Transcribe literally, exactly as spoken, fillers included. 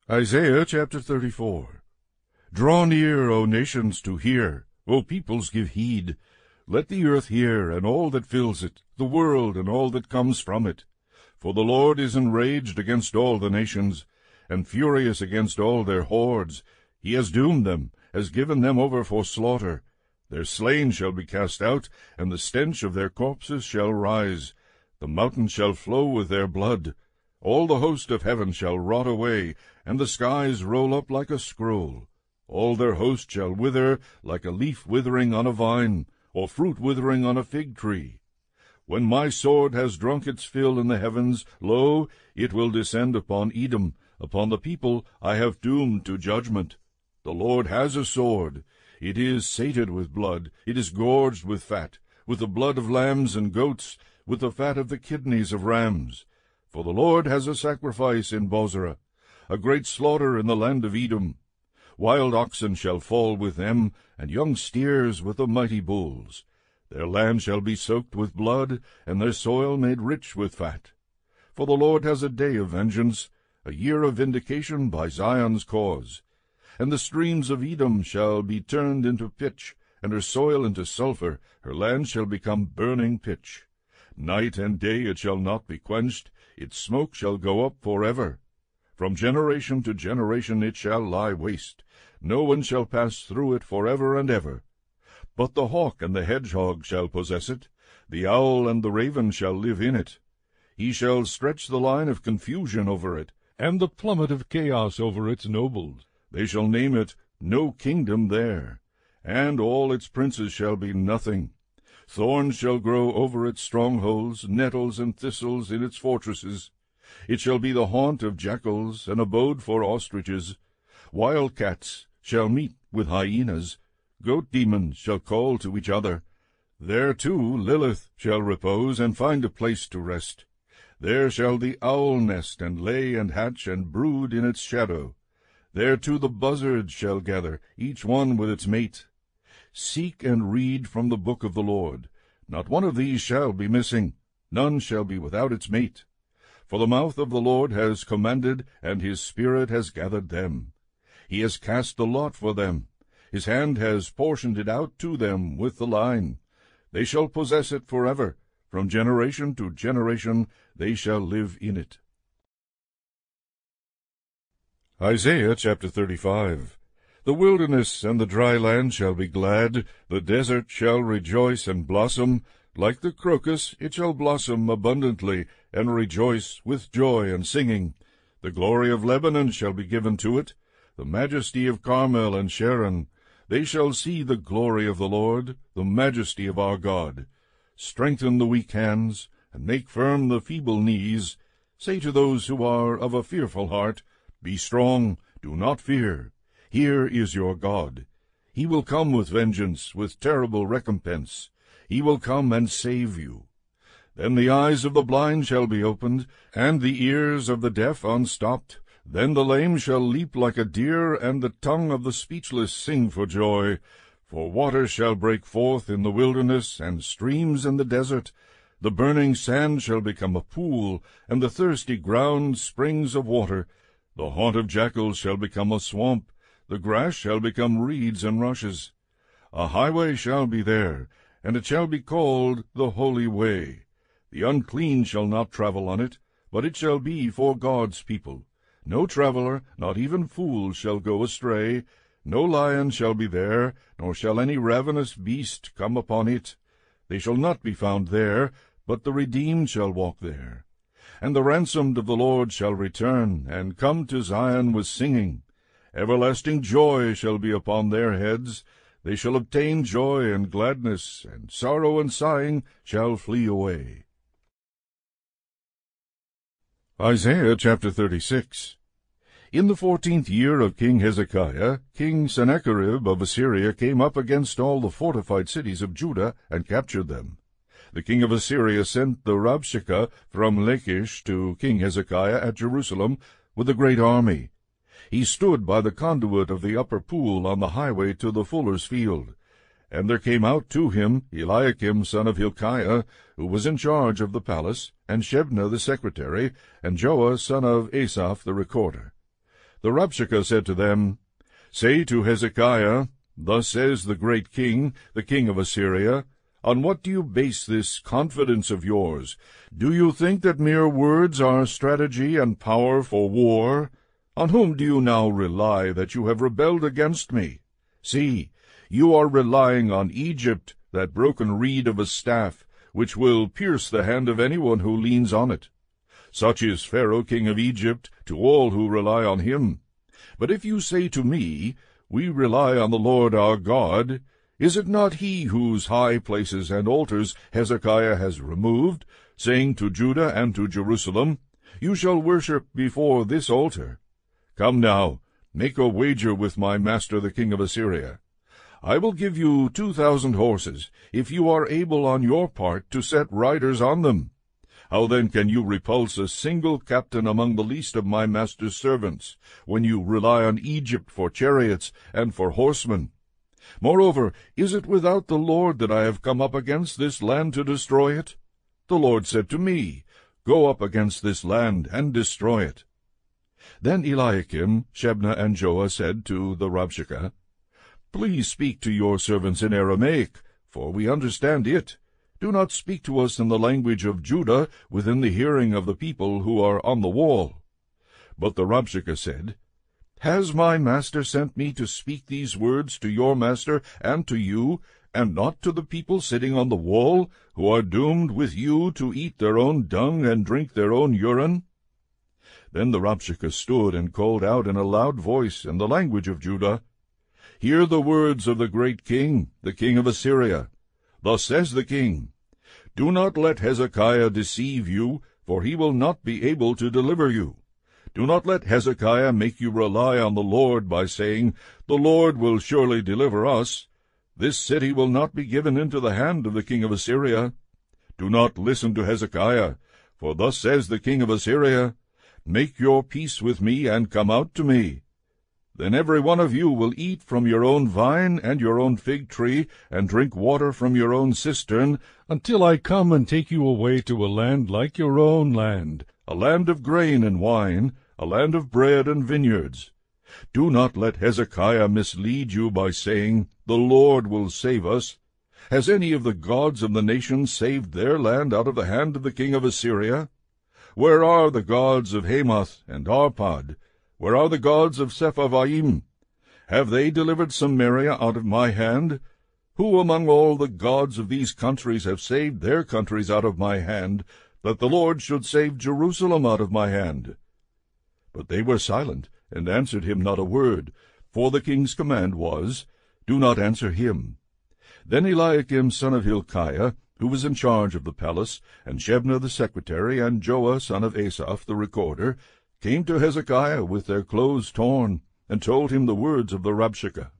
Isaiah chapter thirty-four. Draw near, O nations, to hear, O peoples, give heed. Let the earth hear, and all that fills it, the world, and all that comes from it. For the Lord is enraged against all the nations, and furious against all their hordes. He has doomed them, has given them over for slaughter. Their slain shall be cast out, and the stench of their corpses shall rise. The mountains shall flow with their blood. All the host of heaven shall rot away, and the skies roll up like a scroll. All their host shall wither like a leaf withering on a vine, or fruit withering on a fig tree. When my sword has drunk its fill in the heavens, lo, it will descend upon Edom, upon the people I have doomed to judgment. The Lord has a sword. It is sated with blood, it is gorged with fat, with the blood of lambs and goats, with the fat of the kidneys of rams. For the Lord has a sacrifice in Bozrah, a great slaughter in the land of Edom. Wild oxen shall fall with them, and young steers with the mighty bulls. Their land shall be soaked with blood, and their soil made rich with fat. For the Lord has a day of vengeance, a year of vindication by Zion's cause. And the streams of Edom shall be turned into pitch, and her soil into sulphur. Her land shall become burning pitch. Night and day it shall not be quenched, its smoke shall go up forever. From generation to generation it shall lie waste. No one shall pass through it forever and ever. But the hawk and the hedgehog shall possess it. The owl and the raven shall live in it. He shall stretch the line of confusion over it, and the plummet of chaos over its nobles. They shall name it No Kingdom there, and all its princes shall be nothing. Thorns shall grow over its strongholds, nettles and thistles in its fortresses. It shall be the haunt of jackals, an abode for ostriches. Wild cats shall meet with hyenas. Goat demons shall call to each other. There too Lilith shall repose, and find a place to rest. There shall the owl nest, and lay and hatch, and brood in its shadow. There too the buzzards shall gather, each one with its mate. Seek and read from the book of the Lord. Not one of these shall be missing, none shall be without its mate. For the mouth of the Lord has commanded, and his Spirit has gathered them. He has cast the lot for them. His hand has portioned it out to them with the line. They shall possess it forever. From generation to generation they shall live in it. Isaiah chapter thirty-five. The wilderness and the dry land shall be glad, the desert shall rejoice and blossom. Like the crocus it shall blossom abundantly, and rejoice with joy and singing. The glory of Lebanon shall be given to it, the majesty of Carmel and Sharon. They shall see the glory of the Lord, the majesty of our God. Strengthen the weak hands, and make firm the feeble knees. Say to those who are of a fearful heart, Be strong, do not fear. Here is your God. He will come with vengeance, with terrible recompense. He will come and save you. Then the eyes of the blind shall be opened, and the ears of the deaf unstopped. Then the lame shall leap like a deer, and the tongue of the speechless sing for joy. For waters shall break forth in the wilderness, and streams in the desert. The burning sand shall become a pool, and the thirsty ground springs of water. The haunt of jackals shall become a swamp. The grass shall become reeds and rushes. A highway shall be there, and it shall be called the Holy Way. The unclean shall not travel on it, but it shall be for God's people. No traveler, not even fool, shall go astray. No lion shall be there, nor shall any ravenous beast come upon it. They shall not be found there, but the redeemed shall walk there. And the ransomed of the Lord shall return, and come to Zion with singing. Everlasting joy shall be upon their heads. They shall obtain joy and gladness, and sorrow and sighing shall flee away. Isaiah chapter thirty-six. In the fourteenth year of King Hezekiah, King Sennacherib of Assyria came up against all the fortified cities of Judah, and captured them. The king of Assyria sent the Rabshakeh from Lachish to King Hezekiah at Jerusalem with a great army. He stood by the conduit of the upper pool on the highway to the fuller's field. And there came out to him Eliakim son of Hilkiah, who was in charge of the palace, and Shebna the secretary, and Joah son of Asaph the recorder. The Rabshakeh said to them, Say to Hezekiah, Thus says the great king, the king of Assyria, On what do you base this confidence of yours? Do you think that mere words are strategy and power for war? On whom do you now rely that you have rebelled against me? See, you are relying on Egypt, that broken reed of a staff, which will pierce the hand of anyone who leans on it. Such is Pharaoh king of Egypt to all who rely on him. But if you say to me, We rely on the Lord our God, is it not he whose high places and altars Hezekiah has removed, saying to Judah and to Jerusalem, You shall worship before this altar? Come now, make a wager with my master the king of Assyria. I will give you two thousand horses, if you are able on your part to set riders on them. How then can you repulse a single captain among the least of my master's servants, when you rely on Egypt for chariots and for horsemen? Moreover, is it without the Lord that I have come up against this land to destroy it? The Lord said to me, Go up against this land and destroy it. Then Eliakim, Shebna, and Joah said to the Rabshakeh, Please speak to your servants in Aramaic, for we understand it. Do not speak to us in the language of Judah within the hearing of the people who are on the wall. But the Rabshakeh said, Has my master sent me to speak these words to your master and to you, and not to the people sitting on the wall, who are doomed with you to eat their own dung and drink their own urine? Then the Rabshakeh stood and called out in a loud voice in the language of Judah, Hear the words of the great king, the king of Assyria. Thus says the king, Do not let Hezekiah deceive you, for he will not be able to deliver you. Do not let Hezekiah make you rely on the Lord by saying, The Lord will surely deliver us. This city will not be given into the hand of the king of Assyria. Do not listen to Hezekiah, for thus says the king of Assyria, Make your peace with me, and come out to me. Then every one of you will eat from your own vine and your own fig tree, and drink water from your own cistern, until I come and take you away to a land like your own land, a land of grain and wine, a land of bread and vineyards. Do not let Hezekiah mislead you by saying, The Lord will save us. Has any of the gods of the nations saved their land out of the hand of the king of Assyria? Where are the gods of Hamath and Arpad? Where are the gods of Sepharvaim? Have they delivered Samaria out of my hand? Who among all the gods of these countries have saved their countries out of my hand, that the Lord should save Jerusalem out of my hand? But they were silent, and answered him not a word, for the king's command was, Do not answer him. Then Eliakim son of Hilkiah, who was in charge of the palace, and Shebna the secretary, and Joah son of Asaph the recorder, came to Hezekiah with their clothes torn, and told him the words of the Rabshakeh.